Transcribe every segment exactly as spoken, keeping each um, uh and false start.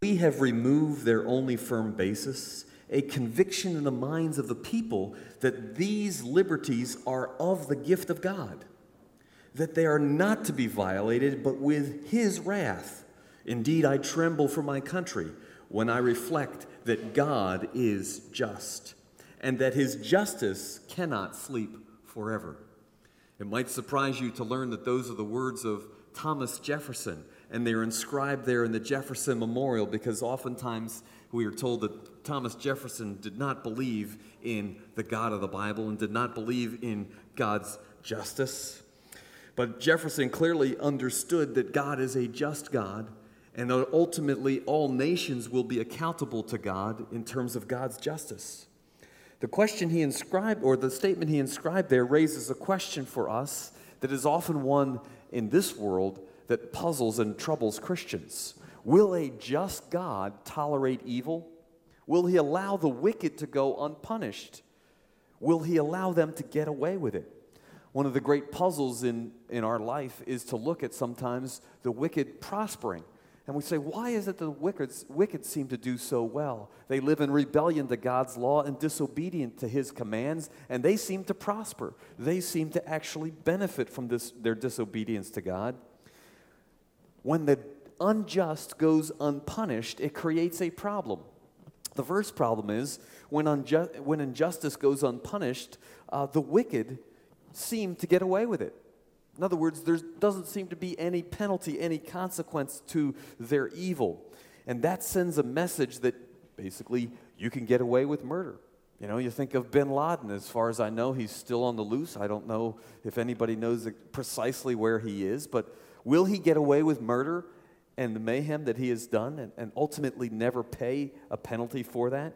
We have removed their only firm basis, a conviction in the minds of the people that these liberties are of the gift of God, that they are not to be violated, but with His wrath. Indeed, I tremble for my country when I reflect that God is just, and that His justice cannot sleep forever. It might surprise you to learn that those are the words of Thomas Jefferson, and they're inscribed there in the Jefferson Memorial, because oftentimes we are told that Thomas Jefferson did not believe in the God of the Bible and did not believe in God's justice. But Jefferson clearly understood that God is a just God, and that ultimately all nations will be accountable to God in terms of God's justice. The question he inscribed, or the statement he inscribed there, raises a question for us that is often one in this world that puzzles and troubles Christians. Will a just God tolerate evil? Will He allow the wicked to go unpunished? Will He allow them to get away with it? One of the great puzzles in, in our life is to look at sometimes the wicked prospering. And we say, why is it the wicked, wicked seem to do so well? They live in rebellion to God's law and disobedient to His commands, and they seem to prosper. They seem to actually benefit from this, their disobedience to God. When the unjust goes unpunished, it creates a problem. The first problem is when, unju- when injustice goes unpunished, uh, the wicked seem to get away with it. In other words, there doesn't seem to be any penalty, any consequence to their evil. And that sends a message that basically you can get away with murder. You know, you think of bin Laden. As far as I know, he's still on the loose. I don't know if anybody knows precisely where he is, but will he get away with murder and the mayhem that he has done and, and ultimately never pay a penalty for that?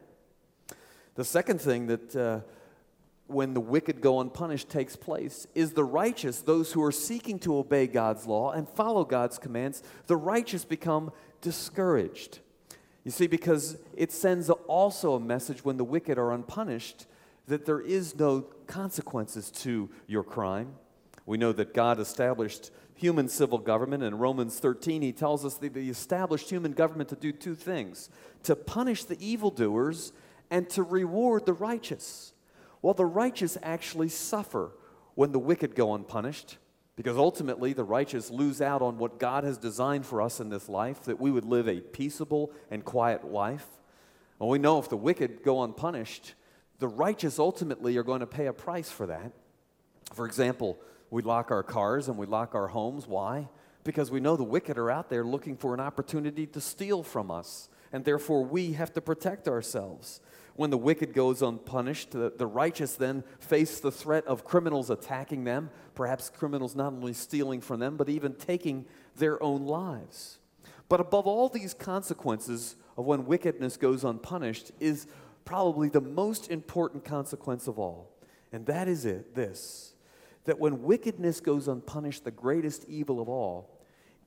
The second thing that uh, when the wicked go unpunished takes place is the righteous, those who are seeking to obey God's law and follow God's commands, the righteous become discouraged. You see, because it sends also a message when the wicked are unpunished that there is no consequences to your crime. We know that God established human civil government. In Romans thirteen, He tells us that He established human government to do two things: to punish the evildoers and to reward the righteous. Well, the righteous actually suffer when the wicked go unpunished, because ultimately the righteous lose out on what God has designed for us in this life, that we would live a peaceable and quiet life. And we know if the wicked go unpunished, the righteous ultimately are going to pay a price for that. For example, we lock our cars and we lock our homes. Why? Because we know the wicked are out there looking for an opportunity to steal from us, and therefore we have to protect ourselves. When the wicked goes unpunished, the, the righteous then face the threat of criminals attacking them, perhaps criminals not only stealing from them, but even taking their own lives. But above all these consequences of when wickedness goes unpunished is probably the most important consequence of all. And that is it, this, that when wickedness goes unpunished, the greatest evil of all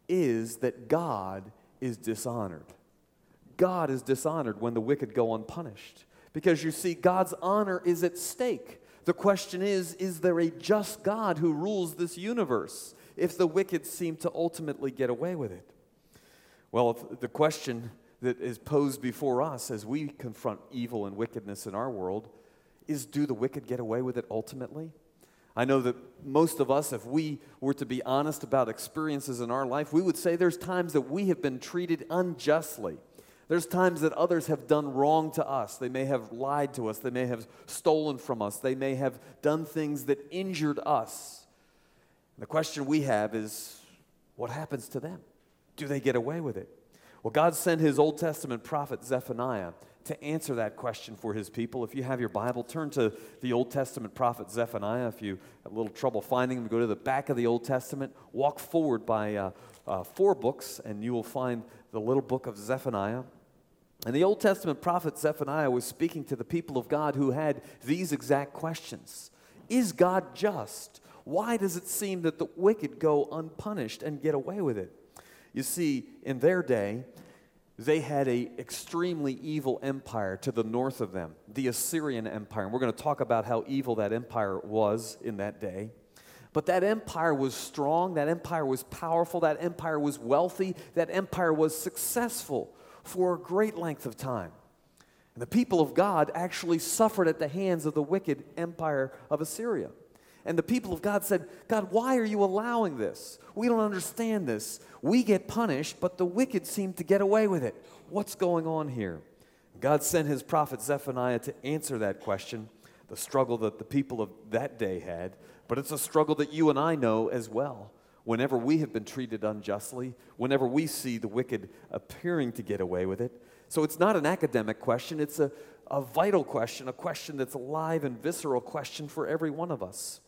is that God is dishonored. God is dishonored when the wicked go unpunished. Because you see, God's honor is at stake. The question is, is there a just God who rules this universe if the wicked seem to ultimately get away with it? Well, if the question that is posed before us as we confront evil and wickedness in our world is, do the wicked get away with it ultimately? I know that most of us, if we were to be honest about experiences in our life, we would say there's times that we have been treated unjustly. There's times that others have done wrong to us. They may have lied to us. They may have stolen from us. They may have done things that injured us. And the question we have is, what happens to them? Do they get away with it? Well, God sent His Old Testament prophet Zephaniah to answer that question for His people. If you have your Bible, turn to the Old Testament prophet Zephaniah. If you have a little trouble finding him, go to the back of the Old Testament, walk forward by uh, uh, four books, and you will find the little book of Zephaniah. And the Old Testament prophet Zephaniah was speaking to the people of God who had these exact questions. Is God just? Why does it seem that the wicked go unpunished and get away with it? You see, in their day, they had an extremely evil empire to the north of them, the Assyrian Empire. And we're going to talk about how evil that empire was in that day. But that empire was strong, that empire was powerful, that empire was wealthy, that empire was successful for a great length of time. And the people of God actually suffered at the hands of the wicked empire of Assyria. And the people of God said, God, why are you allowing this? We don't understand this. We get punished, but the wicked seem to get away with it. What's going on here? God sent his prophet Zephaniah to answer that question, the struggle that the people of that day had, but it's a struggle that you and I know as well. Whenever we have been treated unjustly, whenever we see the wicked appearing to get away with it. So it's not an academic question, it's a, a vital question, a question that's a live and visceral question for every one of us.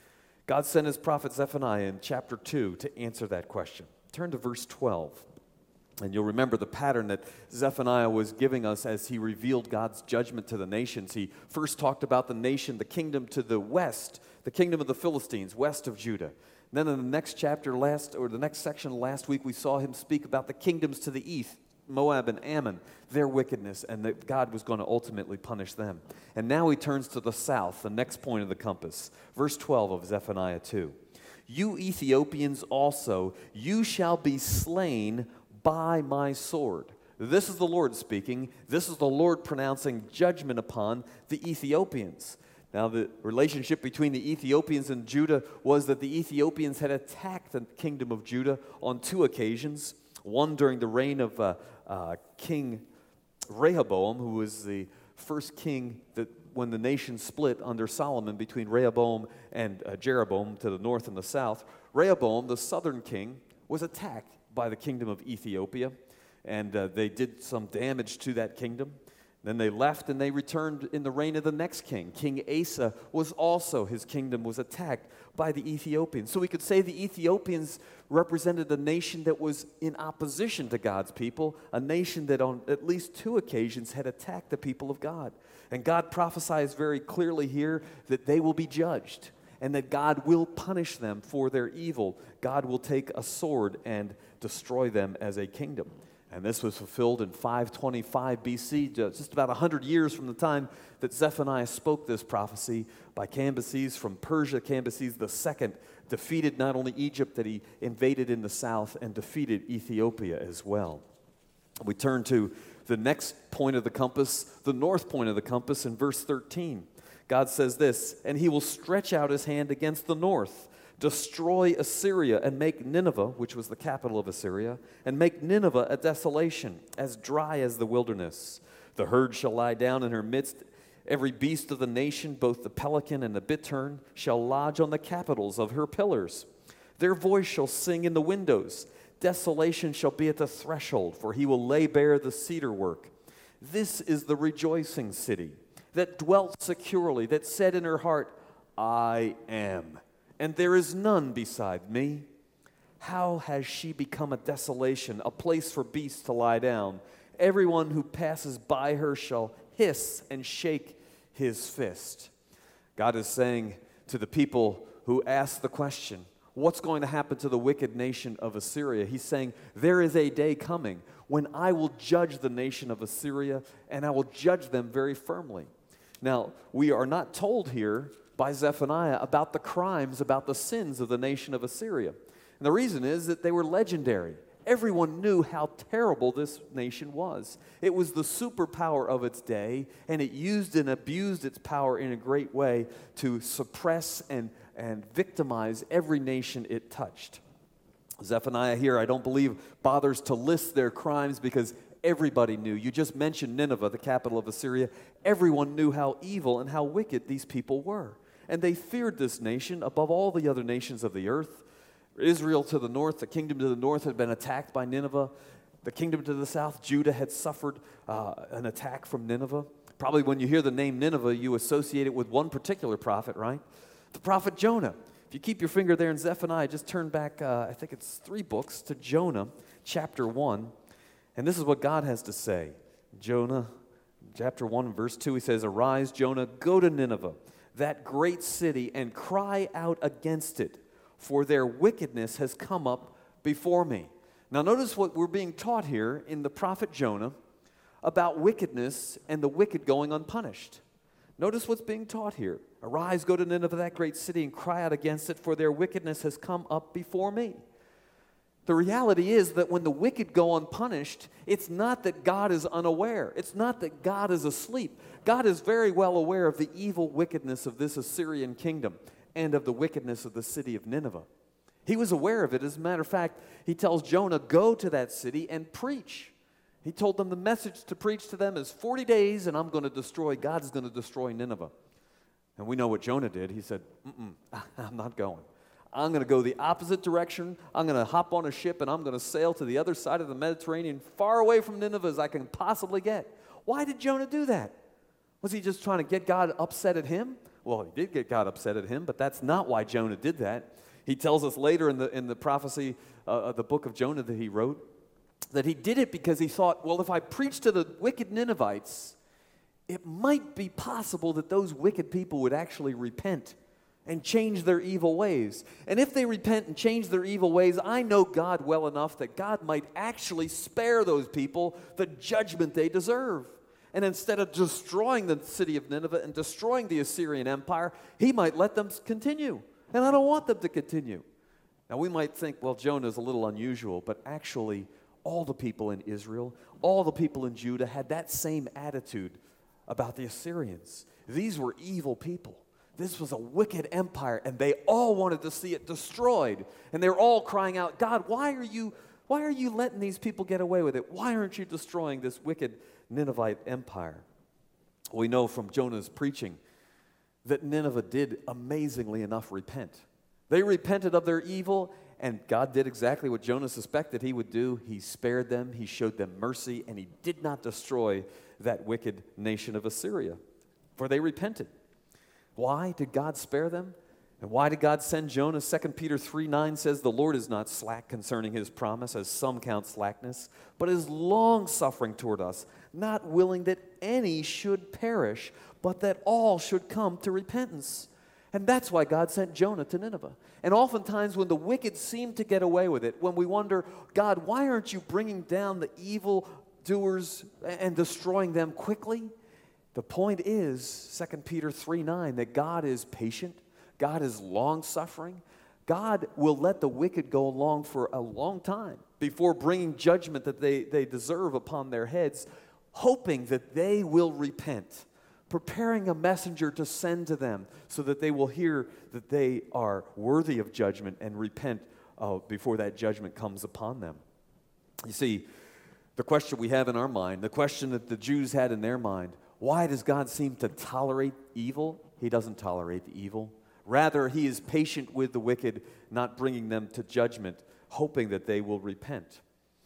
God sent his prophet Zephaniah in chapter two to answer that question. Turn to verse twelve. And you'll remember the pattern that Zephaniah was giving us as he revealed God's judgment to the nations. He first talked about the nation, the kingdom to the west, the kingdom of the Philistines, west of Judah. And then in the next chapter, last or the next section last week, we saw him speak about the kingdoms to the east, Moab and Ammon, their wickedness, and that God was going to ultimately punish them. And now he turns to the south, the next point of the compass. Verse twelve of Zephaniah two. You Ethiopians also, you shall be slain by my sword. This is the Lord speaking. This is the Lord pronouncing judgment upon the Ethiopians. Now, the relationship between the Ethiopians and Judah was that the Ethiopians had attacked the kingdom of Judah on two occasions. One during the reign of uh, uh, King Rehoboam, who was the first king that when the nation split under Solomon between Rehoboam and uh, Jeroboam to the north and the south. Rehoboam, the southern king, was attacked by the kingdom of Ethiopia, and uh, they did some damage to that kingdom. Then they left and they returned in the reign of the next king. King Asa was also, his kingdom was attacked by the Ethiopians. So we could say the Ethiopians represented a nation that was in opposition to God's people, a nation that on at least two occasions had attacked the people of God. And God prophesies very clearly here that they will be judged and that God will punish them for their evil. God will take a sword and destroy them as a kingdom. And this was fulfilled in five twenty-five B C, just about one hundred years from the time that Zephaniah spoke this prophecy, by Cambyses from Persia. Cambyses the second defeated not only Egypt, that he invaded in the south and defeated Ethiopia as well. We turn to the next point of the compass, the north point of the compass in verse thirteen. God says this, and he will stretch out his hand against the north, destroy Assyria and make Nineveh, which was the capital of Assyria, and make Nineveh a desolation, as dry as the wilderness. The herd shall lie down in her midst. Every beast of the nation, both the pelican and the bittern, shall lodge on the capitals of her pillars. Their voice shall sing in the windows. Desolation shall be at the threshold, for he will lay bare the cedar work. This is the rejoicing city that dwelt securely, that said in her heart, I am, and there is none beside me. How has she become a desolation, a place for beasts to lie down? Everyone who passes by her shall hiss and shake his fist. God is saying to the people who ask the question, what's going to happen to the wicked nation of Assyria? He's saying, there is a day coming when I will judge the nation of Assyria, and I will judge them very firmly. Now, we are not told here by Zephaniah about the crimes, about the sins of the nation of Assyria. And the reason is that they were legendary. Everyone knew how terrible this nation was. It was the superpower of its day, and it used and abused its power in a great way to suppress and, and victimize every nation it touched. Zephaniah here, I don't believe, bothers to list their crimes because everybody knew. You just mentioned Nineveh, the capital of Assyria. Everyone knew how evil and how wicked these people were. And they feared this nation above all the other nations of the earth. Israel to the north, the kingdom to the north had been attacked by Nineveh. The kingdom to the south, Judah, had suffered uh, an attack from Nineveh. Probably when you hear the name Nineveh, you associate it with one particular prophet, right? The prophet Jonah. If you keep your finger there in Zephaniah, just turn back, uh, I think it's three books, to Jonah, chapter one. And this is what God has to say. Jonah, chapter one, verse two, he says, Arise, Jonah, go to Nineveh, that great city, and cry out against it, for their wickedness has come up before me. Now notice what we're being taught here in the prophet Jonah about wickedness and the wicked going unpunished. Notice what's being taught here. Arise, go to Nineveh, that great city, and cry out against it, for their wickedness has come up before me. The reality is that when the wicked go unpunished, it's not that God is unaware. It's not that God is asleep. God is very well aware of the evil wickedness of this Assyrian kingdom and of the wickedness of the city of Nineveh. He was aware of it. As a matter of fact, he tells Jonah, go to that city and preach. He told them the message to preach to them is forty days and I'm going to destroy, God's going to destroy Nineveh. And we know what Jonah did. He said, mm-mm, I'm not going. I'm going to go the opposite direction. I'm going to hop on a ship and I'm going to sail to the other side of the Mediterranean, far away from Nineveh as I can possibly get. Why did Jonah do that? Was he just trying to get God upset at him? Well, he did get God upset at him, but that's not why Jonah did that. He tells us later in the, in the prophecy uh, of the book of Jonah that he wrote, that he did it because he thought, well, if I preach to the wicked Ninevites, it might be possible that those wicked people would actually repent and change their evil ways. And if they repent and change their evil ways, I know God well enough that God might actually spare those people the judgment they deserve. And instead of destroying the city of Nineveh and destroying the Assyrian Empire, he might let them continue. And I don't want them to continue. Now we might think, well, Jonah is a little unusual, but actually all the people in Israel, all the people in Judah had that same attitude about the Assyrians. These were evil people. This was a wicked empire, and they all wanted to see it destroyed. And they were all crying out, God, why are you, why are you letting these people get away with it? Why aren't you destroying this wicked Ninevite empire? We know from Jonah's preaching that Nineveh did amazingly enough repent. They repented of their evil, and God did exactly what Jonah suspected he would do. He spared them, he showed them mercy, and he did not destroy that wicked nation of Assyria, for they repented. Why did God spare them? And why did God send Jonah? Second Peter three nine says, the Lord is not slack concerning his promise, as some count slackness, but is long-suffering toward us, not willing that any should perish, but that all should come to repentance. And that's why God sent Jonah to Nineveh. And oftentimes when the wicked seem to get away with it, when we wonder, God, why aren't you bringing down the evil doers and destroying them quickly? The point is, Second Peter three nine, that God is patient, God is long-suffering. God will let the wicked go along for a long time before bringing judgment that they, they deserve upon their heads, hoping that they will repent, preparing a messenger to send to them so that they will hear that they are worthy of judgment and repent uh, before that judgment comes upon them. You see, the question we have in our mind, the question that the Jews had in their mind, why does God seem to tolerate evil? He doesn't tolerate the evil. Rather, he is patient with the wicked, not bringing them to judgment, hoping that they will repent.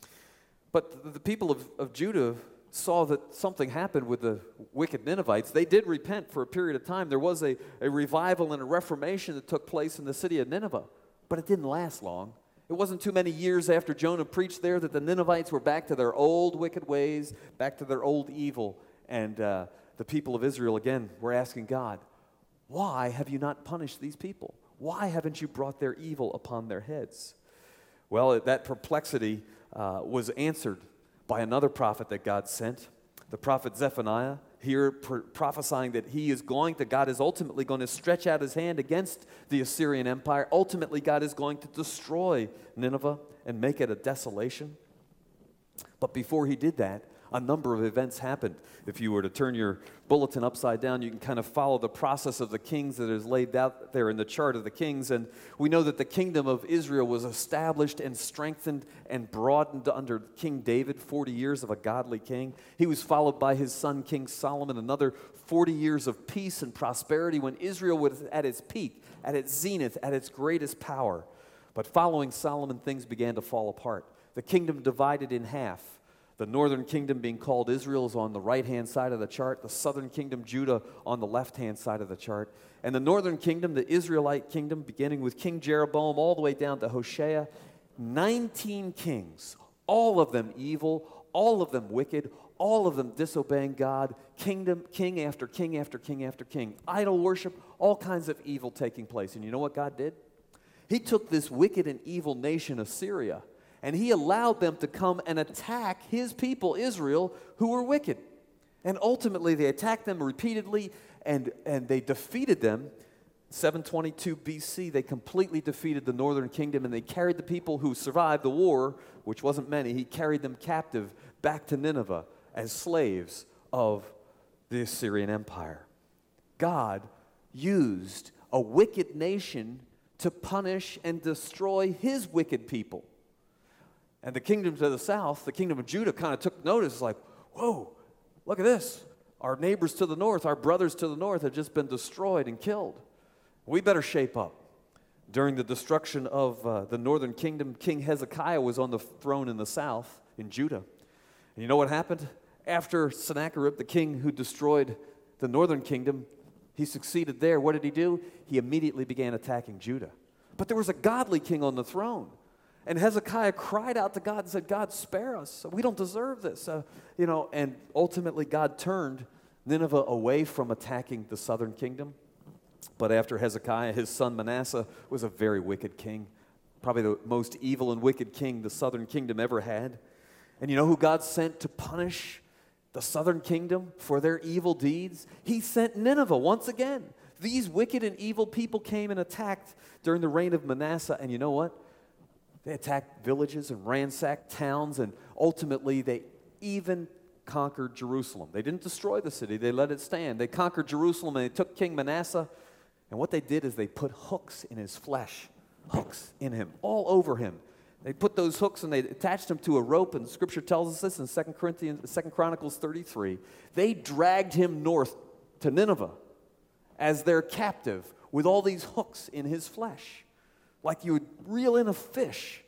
But the people of, of Judah saw that something happened with the wicked Ninevites. They did repent for a period of time. There was a, a revival and a reformation that took place in the city of Nineveh, but it didn't last long. It wasn't too many years after Jonah preached there that the Ninevites were back to their old wicked ways, back to their old evil. And uh, the people of Israel, again, were asking God, why have you not punished these people? Why haven't you brought their evil upon their heads? Well, that perplexity uh, was answered by another prophet that God sent, the prophet Zephaniah, here pr- prophesying that he is going to, God is ultimately going to stretch out his hand against the Assyrian Empire. Ultimately, God is going to destroy Nineveh and make it a desolation. But before he did that, a number of events happened. If you were to turn your bulletin upside down, you can kind of follow the process of the kings that is laid out there in the chart of the kings. And we know that the kingdom of Israel was established and strengthened and broadened under King David, forty years of a godly king. He was followed by his son, King Solomon, another forty years of peace and prosperity when Israel was at its peak, at its zenith, at its greatest power. But following Solomon, things began to fall apart. The kingdom divided in half. The northern kingdom, being called Israel, is on the right-hand side of the chart. The southern kingdom, Judah, on the left-hand side of the chart. And the northern kingdom, the Israelite kingdom, beginning with King Jeroboam all the way down to Hoshea, nineteen kings, all of them evil, all of them wicked, all of them disobeying God, kingdom, king after king after king after king, idol worship, all kinds of evil taking place. And you know what God did? He took this wicked and evil nation, Assyria, and he allowed them to come and attack his people, Israel, who were wicked. And ultimately, they attacked them repeatedly, and, and they defeated them. seven twenty-two B C, they completely defeated the northern kingdom, and they carried the people who survived the war, which wasn't many, he carried them captive back to Nineveh as slaves of the Assyrian Empire. God used a wicked nation to punish and destroy his wicked people. And the kingdom to the south, the kingdom of Judah, kind of took notice, like, whoa, look at this. Our neighbors to the north, our brothers to the north have just been destroyed and killed. We better shape up. During the destruction of uh, the northern kingdom, King Hezekiah was on the throne in the south, in Judah. And you know what happened? After Sennacherib, the king who destroyed the northern kingdom, he succeeded there. What did he do? He immediately began attacking Judah. But there was a godly king on the throne. And Hezekiah cried out to God and said, God, spare us. We don't deserve this. Uh, you know, and ultimately God turned Nineveh away from attacking the southern kingdom. But after Hezekiah, his son Manasseh was a very wicked king, probably the most evil and wicked king the southern kingdom ever had. And you know who God sent to punish the southern kingdom for their evil deeds? He sent Nineveh once again. These wicked and evil people came and attacked during the reign of Manasseh. And you know what? They attacked villages and ransacked towns, and ultimately they even conquered Jerusalem. They didn't destroy the city. They let it stand. They conquered Jerusalem, and they took King Manasseh, and what they did is they put hooks in his flesh, hooks in him, all over him. They put those hooks and they attached him to a rope, and Scripture tells us this in Second Corinthians, Second Chronicles thirty-three. They dragged him north to Nineveh as their captive with all these hooks in his flesh, like you would reel in a fish.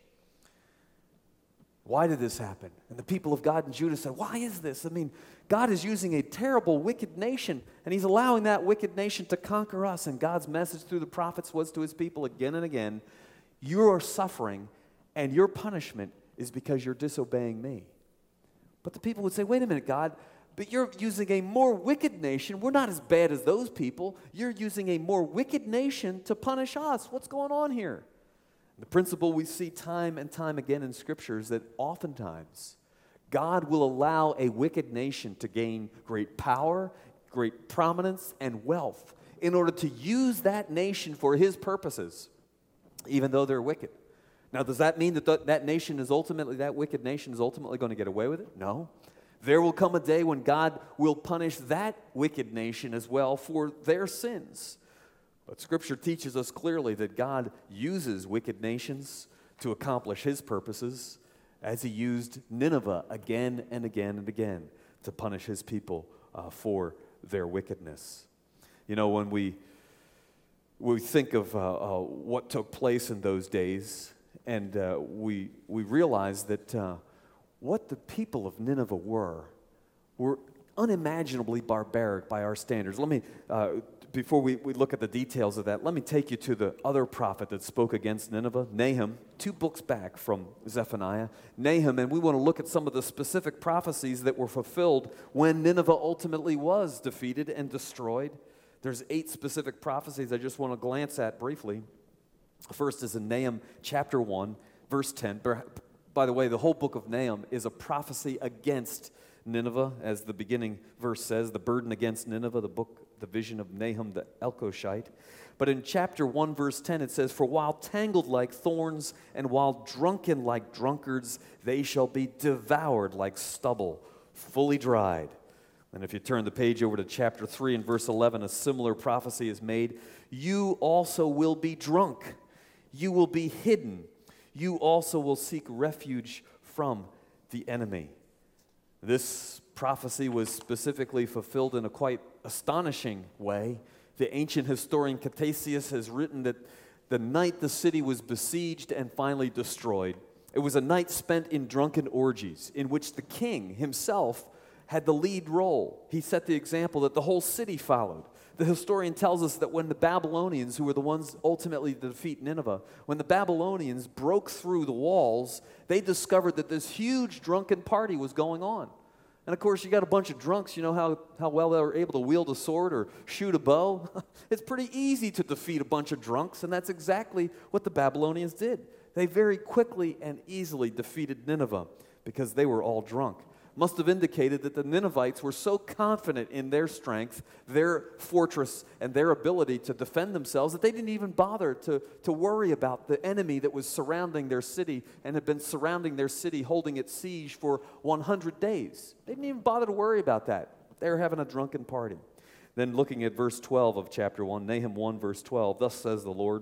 Why did this happen? And the people of God in Judah said, why is this? I mean, God is using a terrible, wicked nation, and he's allowing that wicked nation to conquer us. And God's message through the prophets was to his people again and again, you are suffering, and your punishment is because you're disobeying me. But the people would say, wait a minute, God, but you're using a more wicked nation. We're not as bad as those people. You're using a more wicked nation to punish us. What's going on here? The principle we see time and time again in Scripture is that oftentimes God will allow a wicked nation to gain great power, great prominence, and wealth in order to use that nation for his purposes, even though they're wicked. Now, does that mean that th- that nation is ultimately, that wicked nation is ultimately going to get away with it? No. There will come a day when God will punish that wicked nation as well for their sins. But Scripture teaches us clearly that God uses wicked nations to accomplish his purposes, as he used Nineveh again and again and again to punish his people uh, for their wickedness. You know, when we, we think of uh, uh, what took place in those days, and uh, we, we realize that uh, what the people of Nineveh were, were unimaginably barbaric by our standards. Let me, uh, before we, we look at the details of that, let me take you to the other prophet that spoke against Nineveh, Nahum, two books back from Zephaniah. Nahum, and we want to look at some of the specific prophecies that were fulfilled when Nineveh ultimately was defeated and destroyed. There's eight specific prophecies I just want to glance at briefly. First is in Nahum chapter one, verse ten. By the way, the whole book of Nahum is a prophecy against Nineveh, as the beginning verse says, the burden against Nineveh, the book, the vision of Nahum the Elkoshite. But in chapter one, verse ten, it says, for while tangled like thorns and while drunken like drunkards, they shall be devoured like stubble, fully dried. And if you turn the page over to chapter three and verse eleven, a similar prophecy is made. You also will be drunk. You will be hidden. You also will seek refuge from the enemy. This prophecy was specifically fulfilled in a quite astonishing way. The ancient historian Ctesias has written that the night the city was besieged and finally destroyed, it was a night spent in drunken orgies in which the king himself had the lead role. He set the example that the whole city followed. The historian tells us that when the Babylonians, who were the ones ultimately to defeat Nineveh, when the Babylonians broke through the walls, they discovered that this huge drunken party was going on. And of course, you got a bunch of drunks, you know how, how well they were able to wield a sword or shoot a bow? It's pretty easy to defeat a bunch of drunks, and that's exactly what the Babylonians did. They very quickly and easily defeated Nineveh because they were all drunk. must have indicated that the Ninevites were so confident in their strength, their fortress, and their ability to defend themselves that they didn't even bother to, to worry about the enemy that was surrounding their city and had been surrounding their city, holding its siege for one hundred days. They didn't even bother to worry about that. They were having a drunken party. Then looking at verse twelve of chapter one, Nahum one, verse twelve, thus says the Lord,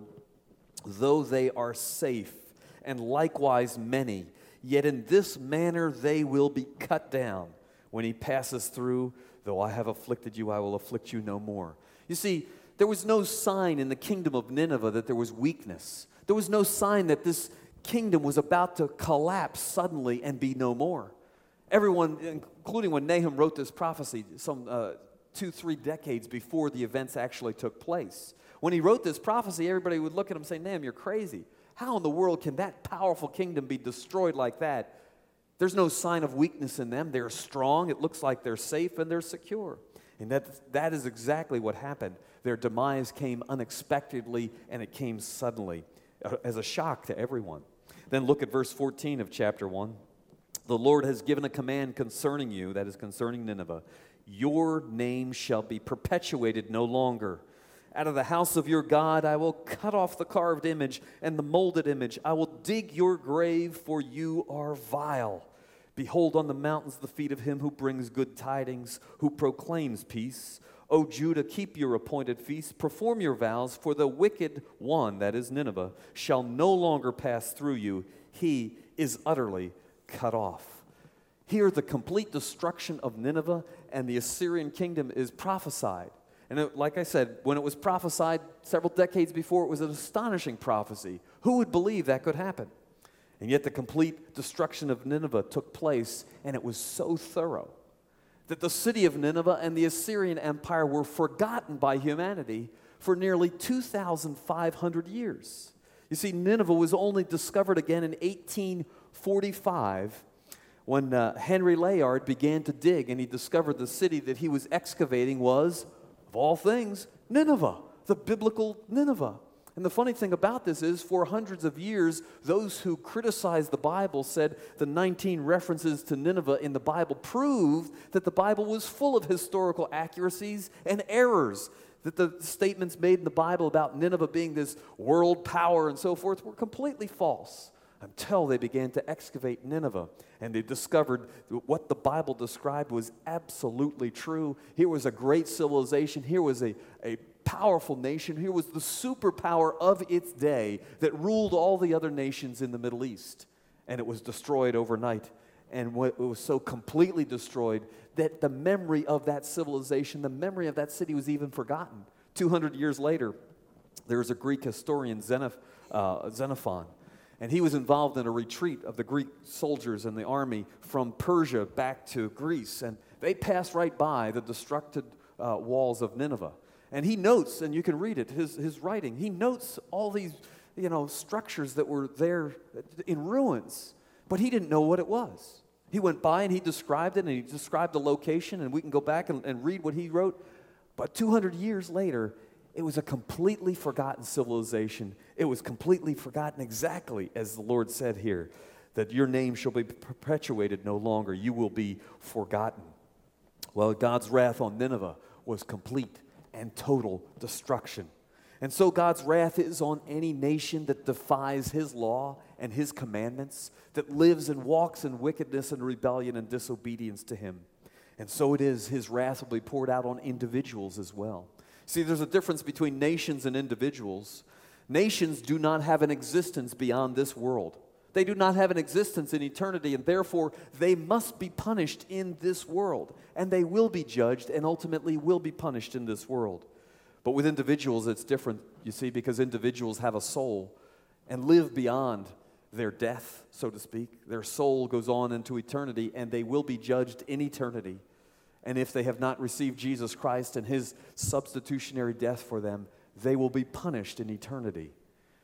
though they are safe, and likewise many, yet in this manner they will be cut down. When he passes through, though I have afflicted you, I will afflict you no more. You see, there was no sign in the kingdom of Nineveh that there was weakness. There was no sign that this kingdom was about to collapse suddenly and be no more. Everyone, including when Nahum wrote this prophecy some uh, two, three decades before the events actually took place. When he wrote this prophecy, everybody would look at him and say, Nahum, you're crazy. How in the world can that powerful kingdom be destroyed like that? There's no sign of weakness in them. They're strong. It looks like they're safe and they're secure. And that, that is exactly what happened. Their demise came unexpectedly and it came suddenly uh, as a shock to everyone. Then look at verse fourteen of chapter one. The Lord has given a command concerning you, that is concerning Nineveh. Your name shall be perpetuated no longer. Out of the house of your God I will cut off the carved image and the molded image. I will dig your grave, for you are vile. Behold on the mountains the feet of him who brings good tidings, who proclaims peace. O Judah, keep your appointed feasts, perform your vows, for the wicked one, that is Nineveh, shall no longer pass through you. He is utterly cut off. Here the complete destruction of Nineveh and the Assyrian kingdom is prophesied. And it, like I said, when it was prophesied several decades before, it was an astonishing prophecy. Who would believe that could happen? And yet the complete destruction of Nineveh took place, and it was so thorough that the city of Nineveh and the Assyrian Empire were forgotten by humanity for nearly two thousand five hundred years. You see, Nineveh was only discovered again in eighteen forty-five when uh, Henry Layard began to dig, and he discovered the city that he was excavating was, of all things, Nineveh, the biblical Nineveh. And the funny thing about this is, for hundreds of years, those who criticized the Bible said the nineteen references to Nineveh in the Bible proved that the Bible was full of historical accuracies and errors, that the statements made in the Bible about Nineveh being this world power and so forth were completely false, until they began to excavate Nineveh, and they discovered what the Bible described was absolutely true. Here was a great civilization. Here was a, a powerful nation. Here was the superpower of its day that ruled all the other nations in the Middle East. And it was destroyed overnight. And it was so completely destroyed that the memory of that civilization, the memory of that city was even forgotten. two hundred years later, there was a Greek historian, Xenoph, uh, Xenophon. And he was involved in a retreat of the Greek soldiers and the army from Persia back to Greece. And they passed right by the destructed uh, walls of Nineveh. And he notes, and you can read it, his, his writing, he notes all these, you know, structures that were there in ruins. But he didn't know what it was. He went by and he described it, and he described the location, and we can go back and, and read what he wrote. But two hundred years later, it was a completely forgotten civilization. It was completely forgotten exactly as the Lord said here, that your name shall be perpetuated no longer. You will be forgotten. Well, God's wrath on Nineveh was complete and total destruction. And so God's wrath is on any nation that defies his law and his commandments, that lives and walks in wickedness and rebellion and disobedience to him. And so it is, his wrath will be poured out on individuals as well. See, there's a difference between nations and individuals. Nations do not have an existence beyond this world. They do not have an existence in eternity, and therefore they must be punished in this world. And they will be judged and ultimately will be punished in this world. But with individuals, it's different, you see, because individuals have a soul and live beyond their death, so to speak. Their soul goes on into eternity, and they will be judged in eternity. And if they have not received Jesus Christ and his substitutionary death for them, they will be punished in eternity.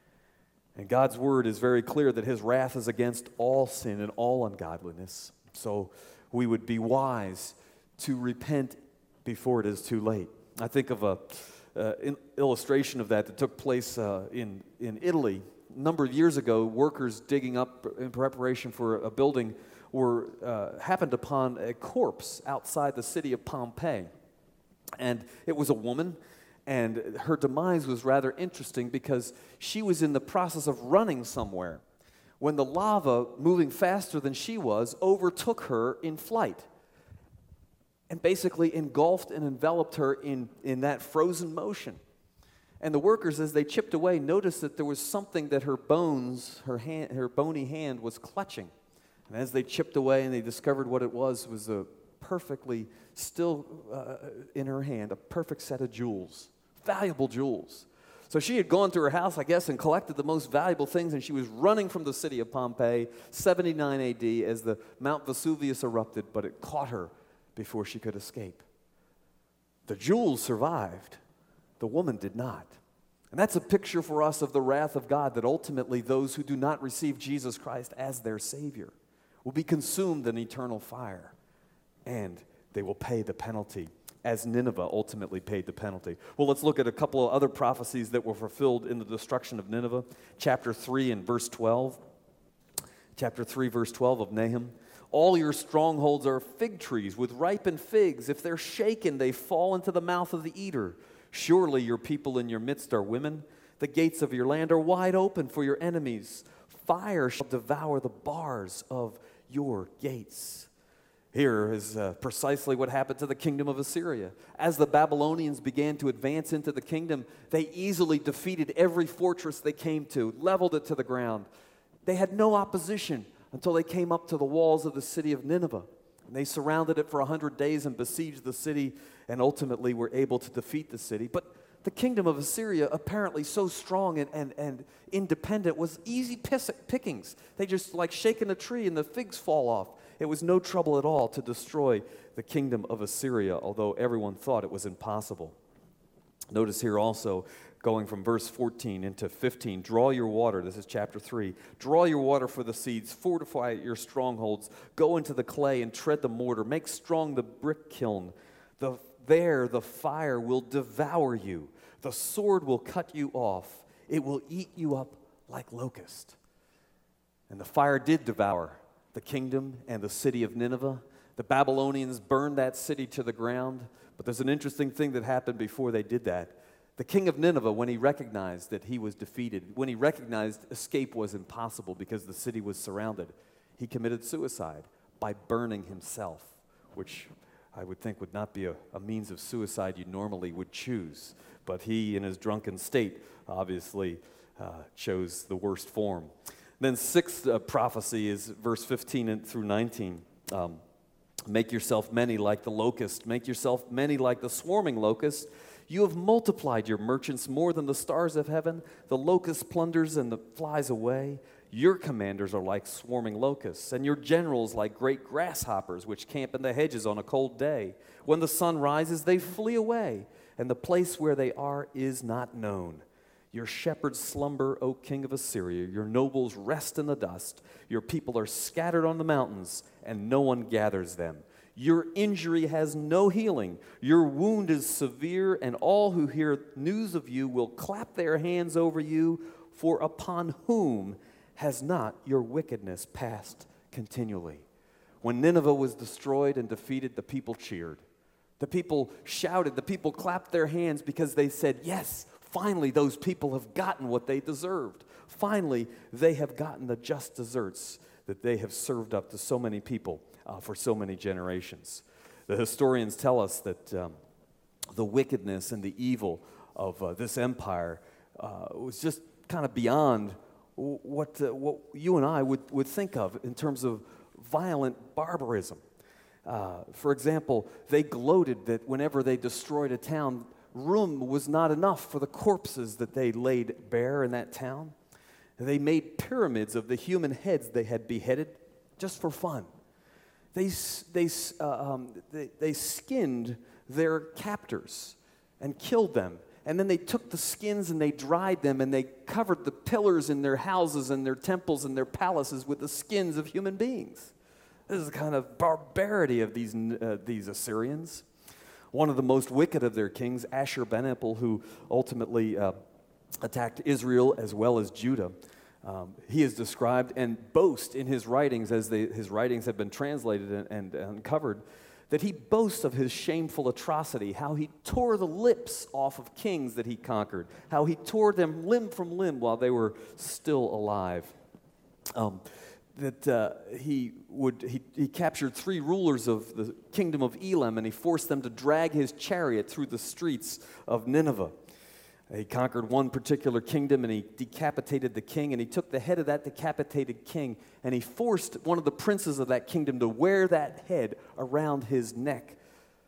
And God's word is very clear that his wrath is against all sin and all ungodliness. So we would be wise to repent before it is too late. I think of a uh, in illustration of that that took place uh, in, in Italy. A number of years ago, workers digging up in preparation for a building were uh, happened upon a corpse outside the city of Pompeii. And it was a woman, and her demise was rather interesting because she was in the process of running somewhere when the lava, moving faster than she was, overtook her in flight and basically engulfed and enveloped her in, in that frozen motion. And the workers, as they chipped away, noticed that there was something that her bones, her hand, her bony hand was clutching. And as they chipped away and they discovered what it was, was a perfectly, still uh, in her hand, a perfect set of jewels, valuable jewels. So she had gone to her house, I guess, and collected the most valuable things, and she was running from the city of Pompeii, seventy-nine A D, as the Mount Vesuvius erupted, but it caught her before she could escape. The jewels survived. The woman did not. And that's a picture for us of the wrath of God, that ultimately those who do not receive Jesus Christ as their Savior will be consumed in eternal fire, and they will pay the penalty, as Nineveh ultimately paid the penalty. Well, let's look at a couple of other prophecies that were fulfilled in the destruction of Nineveh. Chapter three and verse twelve. Chapter three, verse twelve of Nahum. All your strongholds are fig trees with ripened figs. If they're shaken, they fall into the mouth of the eater. Surely your people in your midst are women. The gates of your land are wide open for your enemies. Fire shall devour the bars of your gates. Here is uh, precisely what happened to the kingdom of Assyria. As the Babylonians began to advance into the kingdom, they easily defeated every fortress they came to, leveled it to the ground. They had no opposition until they came up to the walls of the city of Nineveh. And they surrounded it for a hundred days and besieged the city, and ultimately were able to defeat the city. But the kingdom of Assyria, apparently so strong and, and, and independent, was easy pickings. They just like shaking a tree and the figs fall off. It was no trouble at all to destroy the kingdom of Assyria, although everyone thought it was impossible. Notice here also, going from verse fourteen into fifteen, draw your water. This is chapter three. Draw your water for the seeds, fortify your strongholds, go into the clay and tread the mortar, make strong the brick kiln. The, there the fire will devour you. The sword will cut you off. It will eat you up like locust. And the fire did devour the kingdom and the city of Nineveh. The Babylonians burned that city to the ground. But there's an interesting thing that happened before they did that. The king of Nineveh, when he recognized that he was defeated, when he recognized escape was impossible because the city was surrounded, he committed suicide by burning himself, which I would think would not be a, a means of suicide you normally would choose. But he, in his drunken state, obviously uh, chose the worst form. Then sixth uh, prophecy is verse fifteen and through nineteen. Um, Make yourself many like the locust. Make yourself many like the swarming locust. You have multiplied your merchants more than the stars of heaven. The locust plunders and the flies away. Your commanders are like swarming locusts, and your generals like great grasshoppers, which camp in the hedges on a cold day. When the sun rises, they flee away, and the place where they are is not known. Your shepherds slumber, O king of Assyria. Your nobles rest in the dust. Your people are scattered on the mountains, and no one gathers them. Your injury has no healing. Your wound is severe, and all who hear news of you will clap their hands over you, for upon whom has not your wickedness passed continually? When Nineveh was destroyed and defeated, the people cheered. The people shouted. The people clapped their hands because they said, yes, finally those people have gotten what they deserved. Finally, they have gotten the just deserts that they have served up to so many people uh, for so many generations. The historians tell us that um, the wickedness and the evil of uh, this empire uh, was just kind of beyond what, uh, what you and I would, would think of in terms of violent barbarism. Uh, for example, they gloated that whenever they destroyed a town, room was not enough for the corpses that they laid bare in that town. They made pyramids of the human heads they had beheaded just for fun. They, they, uh, um, they, they skinned their captors and killed them. And then they took the skins and they dried them and they covered the pillars in their houses and their temples and their palaces with the skins of human beings. This is the kind of barbarity of these, uh, these Assyrians. One of the most wicked of their kings, Ashurbanipal, who ultimately uh, attacked Israel as well as Judah, Um, he is described and boasts in his writings, as they, his writings have been translated and, and uncovered, that he boasts of his shameful atrocity, how he tore the lips off of kings that he conquered, how he tore them limb from limb while they were still alive. Um, that uh, he would he, he captured three rulers of the kingdom of Elam, and he forced them to drag his chariot through the streets of Nineveh. He conquered one particular kingdom, and he decapitated the king, and he took the head of that decapitated king, and he forced one of the princes of that kingdom to wear that head around his neck.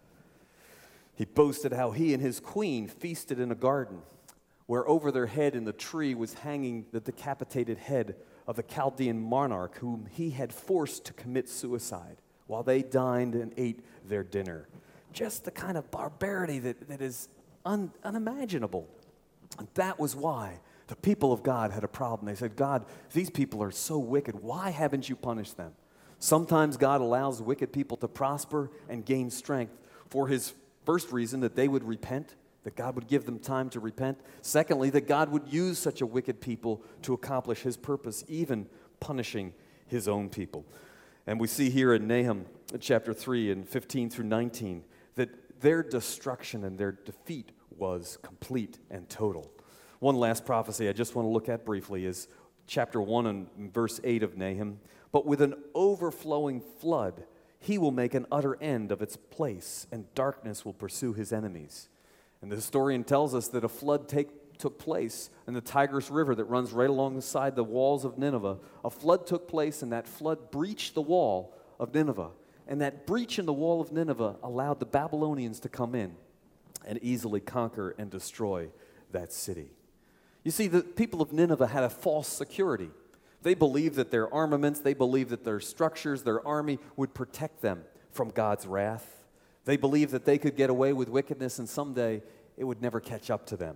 He boasted how he and his queen feasted in a garden, where over their head in the tree was hanging the decapitated head of the Chaldean monarch whom he had forced to commit suicide while they dined and ate their dinner. Just the kind of barbarity that, that is un, unimaginable. And that was why the people of God had a problem. They said, God, these people are so wicked. Why haven't you punished them? Sometimes God allows wicked people to prosper and gain strength for his first reason, that they would repent, that God would give them time to repent. Secondly, that God would use such a wicked people to accomplish his purpose, even punishing his own people. And we see here in Nahum chapter three and fifteen through nineteen that their destruction and their defeat was complete and total. One last prophecy I just want to look at briefly is chapter one and verse eight of Nahum. But with an overflowing flood, he will make an utter end of its place, and darkness will pursue his enemies. And the historian tells us that a flood take, took place in the Tigris River that runs right alongside the walls of Nineveh. A flood took place, and that flood breached the wall of Nineveh. And that breach in the wall of Nineveh allowed the Babylonians to come in and easily conquer and destroy that city. You see, the people of Nineveh had a false security. They believed that their armaments, they believed that their structures, their army would protect them from God's wrath. They believed that they could get away with wickedness and someday it would never catch up to them.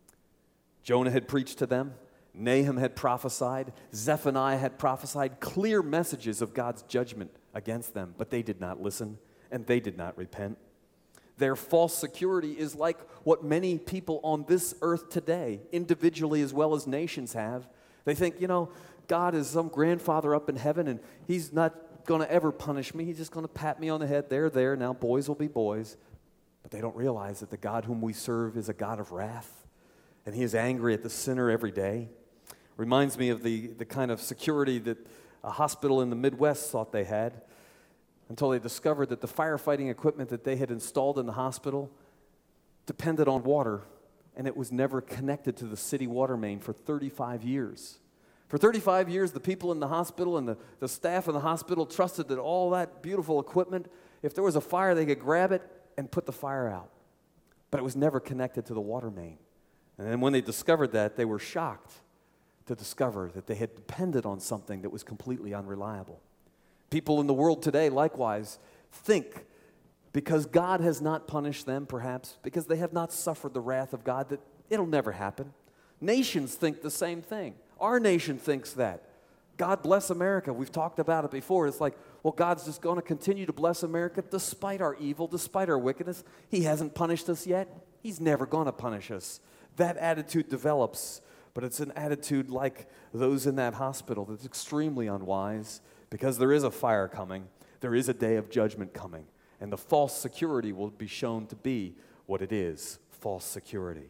Jonah had preached to them. Nahum had prophesied. Zephaniah had prophesied clear messages of God's judgment against them, but they did not listen and they did not repent. Their false security is like what many people on this earth today, individually as well as nations, have. They think, you know, God is some grandfather up in heaven and he's not going to ever punish me. He's just going to pat me on the head. There, there. Now boys will be boys. But they don't realize that the God whom we serve is a God of wrath, and he is angry at the sinner every day. Reminds me of the, the kind of security that a hospital in the Midwest thought they had, until they discovered that the firefighting equipment that they had installed in the hospital depended on water, and it was never connected to the city water main for thirty-five years. For thirty-five years, the people in the hospital and the, the staff in the hospital trusted that all that beautiful equipment, if there was a fire, they could grab it and put the fire out. But it was never connected to the water main. And then when they discovered that, they were shocked to discover that they had depended on something that was completely unreliable. People in the world today, likewise, think because God has not punished them, perhaps, because they have not suffered the wrath of God, that it'll never happen. Nations think the same thing. Our nation thinks that. God bless America. We've talked about it before. It's like, well, God's just going to continue to bless America despite our evil, despite our wickedness. He hasn't punished us yet. He's never going to punish us. That attitude develops, but it's an attitude like those in that hospital that's extremely unwise, because there is a fire coming. There is a day of judgment coming, and the false security will be shown to be what it is, false security.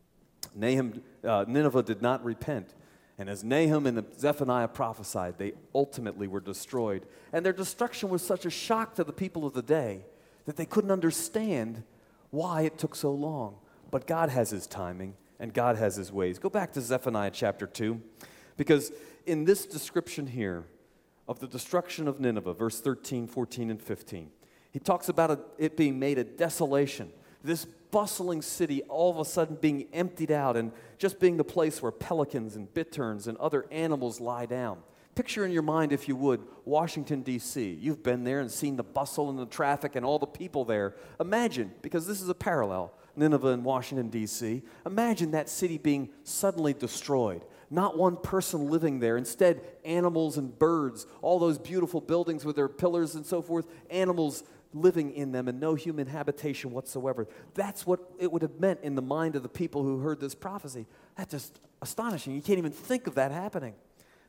Nahum, uh, Nineveh did not repent. And as Nahum and Zephaniah prophesied, they ultimately were destroyed. And their destruction was such a shock to the people of the day that they couldn't understand why it took so long. But God has his timing, and God has his ways. Go back to Zephaniah chapter two, because in this description here of the destruction of Nineveh, verse thirteen, fourteen, and fifteen, he talks about it being made a desolation. This bustling city all of a sudden being emptied out and just being the place where pelicans and bitterns and other animals lie down. Picture in your mind, if you would, Washington, D C You've been there and seen the bustle and the traffic and all the people there. Imagine, because this is a parallel, Nineveh and Washington, D C Imagine that city being suddenly destroyed. Not one person living there. Instead, animals and birds, all those beautiful buildings with their pillars and so forth, animals living in them and no human habitation whatsoever. That's what it would have meant in the mind of the people who heard this prophecy. That's just astonishing. You can't even think of that happening.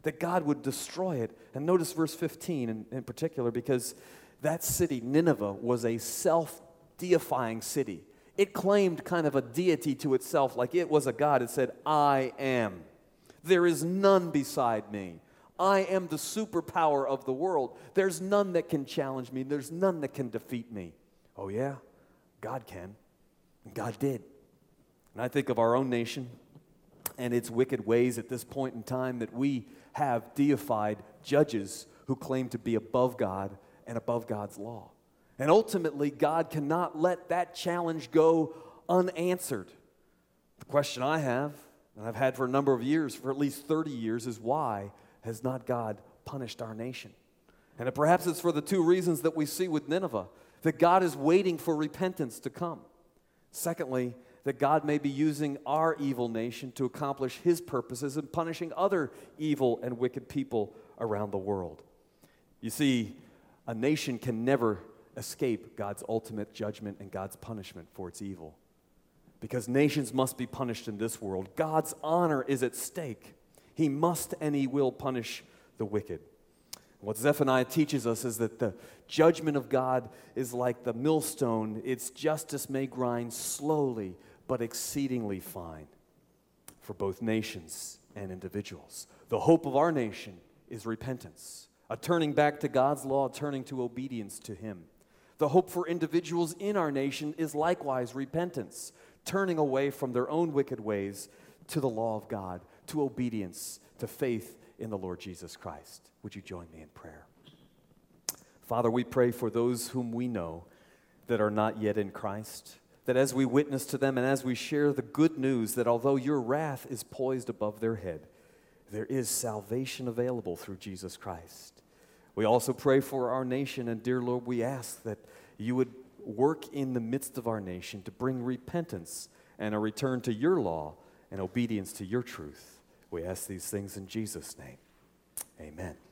that God would destroy it. And notice verse fifteen in, in particular, because that city, Nineveh, was a self-deifying city. It claimed kind of a deity to itself, like it was a god. It said, I am. There is none beside me. I am the superpower of the world. There's none that can challenge me. There's none that can defeat me. Oh yeah, God can. And God did. And I think of our own nation and its wicked ways at this point in time, that we have deified judges who claim to be above God and above God's law. And ultimately, God cannot let that challenge go unanswered. The question I have, and I've had for a number of years, for at least thirty years, is why has not God punished our nation? And perhaps it's for the two reasons that we see with Nineveh, that God is waiting for repentance to come. Secondly, that God may be using our evil nation to accomplish his purposes and punishing other evil and wicked people around the world. You see, a nation can never escape God's ultimate judgment and God's punishment for its evil, because nations must be punished in this world. God's honor is at stake. He must and he will punish the wicked. What Zephaniah teaches us is that the judgment of God is like the millstone. Its justice may grind slowly, but exceedingly fine for both nations and individuals. The hope of our nation is repentance, a turning back to God's law, turning to obedience to him. The hope for individuals in our nation is likewise repentance, turning away from their own wicked ways to the law of God, to obedience, to faith in the Lord Jesus Christ. Would you join me in prayer? Father, we pray for those whom we know that are not yet in Christ, that as we witness to them and as we share the good news that although your wrath is poised above their head, there is salvation available through Jesus Christ. We also pray for our nation, and dear Lord, we ask that you would work in the midst of our nation to bring repentance and a return to your law and obedience to your truth. We ask these things in Jesus' name. Amen.